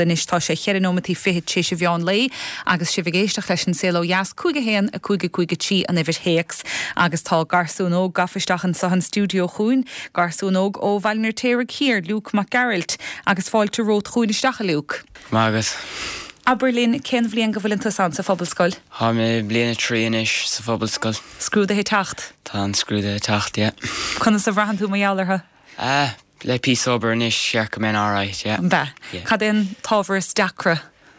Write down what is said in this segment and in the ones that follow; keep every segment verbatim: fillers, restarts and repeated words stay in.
den is tá sé cheanómatí fihid sé sé bheán lei agus si bhgéisteach leis an saoil ó jaas cúige héan a cúige cúige tí an ifir héex agus tá garsúnóg gafisteachan sa an stúdio chuún garsúnóg ó bhailnir téire hir Luke McGarrett agus fáilte rót chuúnisteach a Luke. Mágus. Aberlin cén bblion go bhfuil san sa phobalscoil? Tá mé bliana tríanais sa phobalscoil. Scrúda hé tacht? Tá an scrúda tacht, yeah. Chuna sa bhrahan tú maiallartha? Ah, le pí sober inis seach go men áráit, yeah. Ba. Yeah. Cad in tábharas dacra?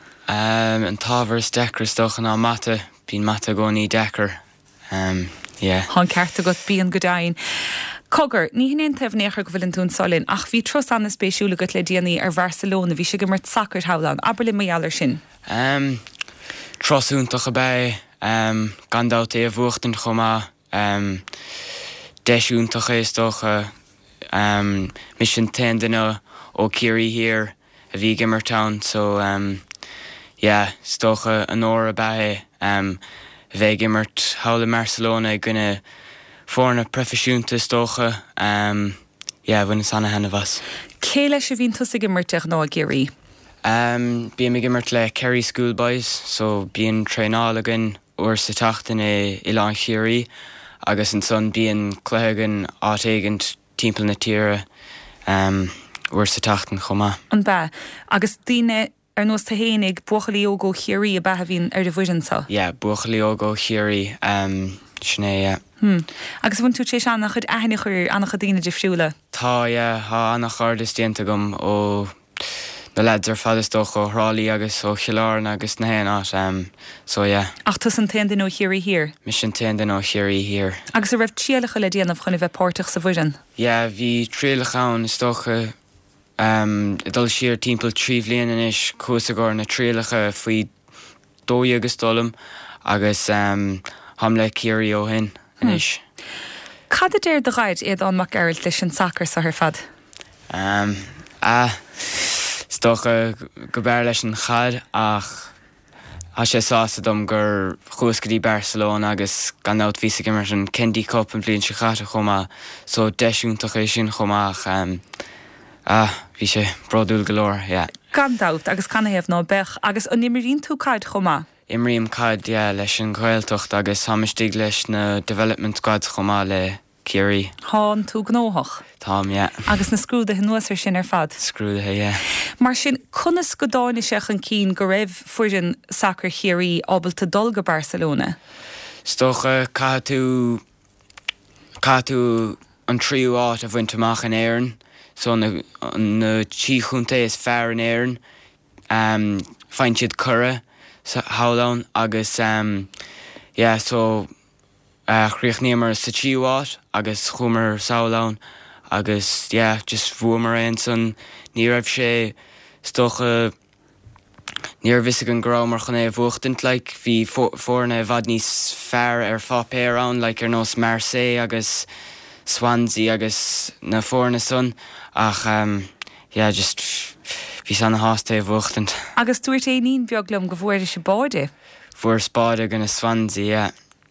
Um, an tábharas dacra stochan á mata, bín mata gcónaí dacra. Um, yeah. Hán cearta go bíon go dain. Cogur, ní hinnéon taobhnéachar go bhfuil an tún solinn, ach bhí tros anna spéisiúla go le déanaí ar Barcelona, bhí sé go mirt sacr thalainn, Aberlin maiallar sin? Um, trosúntaach a bé, um, gandát é a bhuachtain chomá, um, deisiúntaach é stocha, um, mis an tendana ó Kiri here, a bhí gimmer town, so, um, yeah, stocha an óra a bé, um, bheith gimmert haula Barcelona gonna Fórna profisiúnta stocha, um, yeah, bhain sanna hena bhas. Cé leis a bhín tusa gimmerteach ná a géirí? Um, bí mi gimmert le Kerry Schoolboys, so bíon trénálagan uair sa tachtain é Ilan Chiarí, agus an son bíon cléigan átaigant timpeall na tíre um, uair sa tachtain chomá. An ba, agus tíine ar nós ta hénig buachalí ógó Chiarí a bethe bhín ar de bhuiidinsá? Yeah, buachalí ógó Chiarí, um, sné, yeah. Hmm. Agus bhain tú sééis annach chud aithne chuir annach daine de friúla? Tá, yeah, há annach chuirdas déanta gom ó na lads ar fadastóch ó Hrálaí agus ó Chialáran agus na héanát, um, so yeah. Ach tus an tean ó Chiarí hir? Mis an tean ó Chiarí hir. Agus a raibh tíalacha le déanamh chuna bheith pórteach sa bhuiidan? Yeah, bhí tríalachán stocha um, dul siar timpeall trí bhliain inis cúsagóir na tríalacha faoi dói agus dolam agus um, ham le Chiarí ó hin. Inis. Cad a déir de ghaid iad an McGarrett leis an sacr sa ar fad? Um, ah, stocha go bear leis an chad ach a sé sásta dom gur chúscadí Barcelona agus gan náut ví sa gimmert an Candy Cup an bblion se chata chomá, so deisiúntaach é sin chomach um, ah, bhí sé brodúil golóir, yeah. Gan dáut agus canna héamh ná bech agus an imirín tú caid chomá? Imríam cad, yeah, leis an ghailtocht agus hamastíg leis na development squad chomá le Chiarí. Hán tú gnóthach? Tám, yeah. Agus na scrúda nuasar sin ar fad? Scrúdathe, yeah. Mar sin chunas go dáine seach an cín go raibh fuirin sacr Chiarí ábalta dul go Barcelona? Stocha cá tú cá tú an tríú áit a bhainteach an éireann, so na, na tí chunta is fear an éireann, um, fain siad curra sa howlán agus um, yeah, so uh, chríochníomar sa tíúát agus chumar saolán agus yeah, just bhuamar ein son ní raibh sé stocha ní raibh visig an grámar chun é bhuachtant like, bhí fórna bhad níos fearr ar fápé arán like, ar nós Marseille agus Swansea agus na fórna son ach um, yeah, just hí sanna hásta é bhuachtant. Agus dúirt é níon beaglum go bhfuir sé báide? Fuair spáide gan na Swansea, yeah.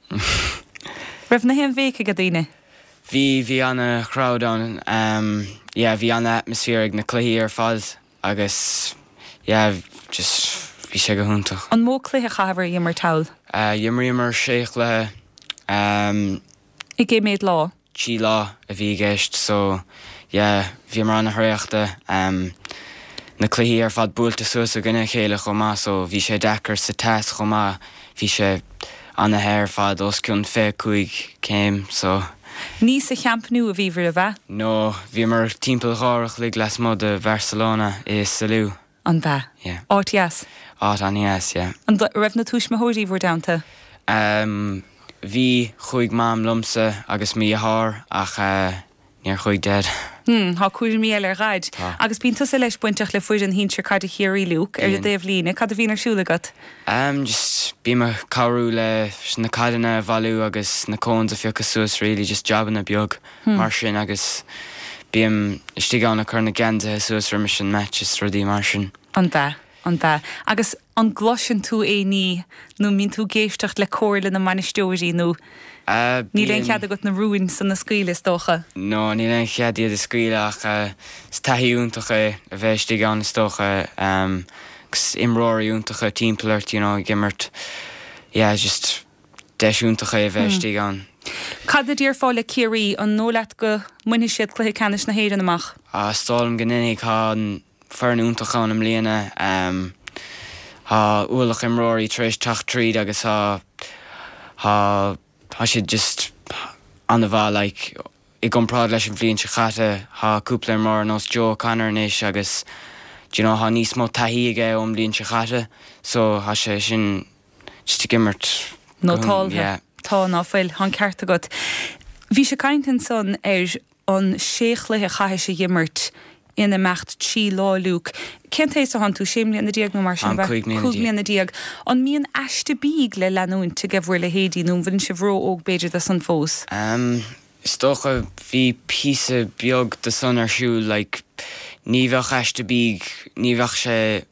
Raibh na héan bhéice go daine? Bhí bhí anna crowdán, um, yeah, bhí anna atmosfér ag na cluichí ar fad agus yeah, just bhí sé go húntaach. An mó cluiche chahabhar immar tail? Uh, Immar séach le um, I gé méid lá? tí lá a bhí gceist, so yeah, bhí mar anna threaachta um, na cluichí ar fad búlta suas a gine chéile chomá, so bhí sé dechar sa teas chomá, bhí sé anna hair fad os ciún fé chuig céim, so... Ní sa cheampnú a bhíhar a bheith? No, bhí mar timpeall gháireach le glasmó de Barcelona is Salú. An bheith? Yeah. Áit yes? Áit an yes, yeah. An raibh na túismóirí bhór damta? Um, bhí chuig mám lumsa agus mí thar ach uh, níor chuig dead. Hmm, há cuair mí eile ar ghaid. Tá. Agus bíon tusa leis buinteach le fuid an hínseir cad a Chiarí Luke ar a déobh lína, cad a bhíon arsúla agat? Um, just bí me cabhrú le na cadana bhalú agus na cóns a fiocas suas really, just jobban a beag hmm. mar sin agus bíam istigán na chur na ganda suas ri mis an matches rudí mar sin. An bheith, an bheith. Agus an glosin tú é ní nó mín tú géistecht le cóirla na manisteoirí nó Uh, ní len chead agat na ruúin san na scuile stocha. No, ní len chead iad a scuile ach uh, stahiúntacha a bheitstí gan stocha um, imróíúntacha timpplairt, you know, gimmert yeah, just deisiúntacha a bheitstí gan. Cad a dír fáil le ciarí an nólaat go muine siad cluthe canis na héireann amach? A stálam ganninnig há an fearnúntacha am líana um, há uallach imróí tréis tacht tríd agus há há I should just on the va like I gone prod leis an bblion se chatte ha cúpla mar nos Joe Connor inis agus do you know ha níos mó taí aige om bblion se chatte so ha sé sin just gimmert nó tá yeah. Tá ná foiil an ceart agat. Bhí sé caintean son ar an séchlathe chaithe sé gimmert ina mecht tí láúk. Cén éis a han tú séim líana na diaag nó mar sin chuig líana na diaag. An míon eiste bíg le leanúint go bhfuir le héadí nó bhain se bhró óg beidir de san fós. Um, stocha bhí písa beag de san ar siú, like, ní bheach eiste bíg, ní bheach sé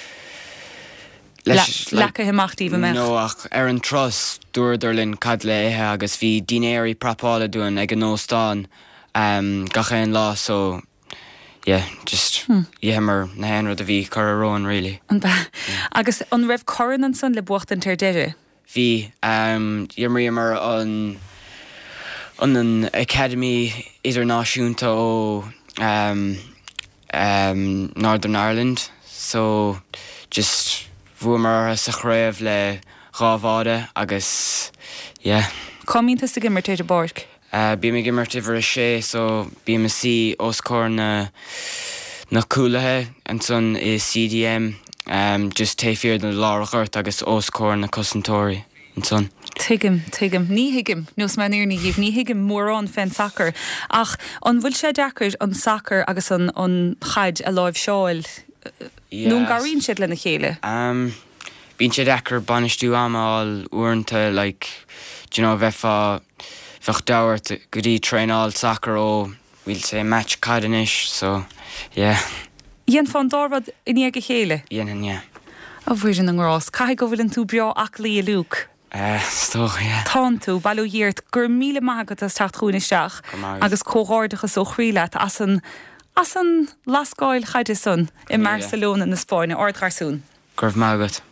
lecha himachtaí bh meach. No, ach ar an tros dúirdar linn cad le éthe agus bhí dinéirí prapála dúin ag an nóstán um, gacha an lá, so yeah, just hmm. yemmer na hen rud a bhí chur aróin, really. Yeah. Agus an raibh coran an son le bucht an deire? Bhí um, yemmer yemmer an an an Academy Idirnáisiúnta ó um, um, Northern Ireland, so just bhuamar sa chréibh le rábháda agus yeah. Comínta sa gimmert éidir borg? Uh, bí me gimmert iver a sé, so bí me si oscór na na cúlathe an son is C D M um, just taifir na lárachart agus oscór na cosantóirí an son. Tuigim, tuigim, ní hiigim, nus man ní híh, ní hiigim mórrán fen sacr. Ach, an bhfuil sé deacrid an sacr agus an, an chaid a láimh seáil, yes. Nún garín siad le na chéile? Um, bín sé deacr banistú amáil uanta, like, do you know, bheitfa Fach dauert goodie train all soccer ó we'll say match cadanish, so yeah. Ien fan dorvad in ige chéile? Ien en yeah. A bhuiidir an grás. Cai go bhfuil an tú beo ach lí a lúk? Uh, stoch, yeah. Tá tú, bailú dhéirt, gur míle magat as tacht chúnisteach agus cóghardachas ó chríleat as an as an lasgáil chaide sun in Barcelona na Spáine, ord garsún. Gurf magat.